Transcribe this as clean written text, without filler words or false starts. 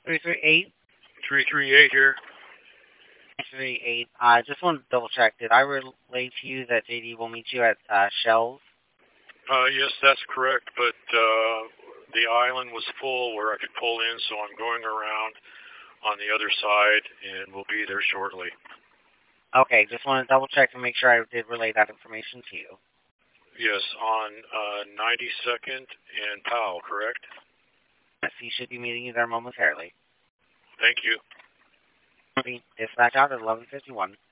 338? 338 here. 338. I just wanted to double check. Did I relay to you that JD will meet you at Shells? Yes, that's correct, but the island was full where I could pull in, so I'm going around on the other side, and we'll be there shortly. Okay, just want to double check and make sure I did relay that information to you. Yes, on 92nd and Powell, correct? Yes, he should be meeting you there momentarily. Thank you. Dispatch out at 11:51.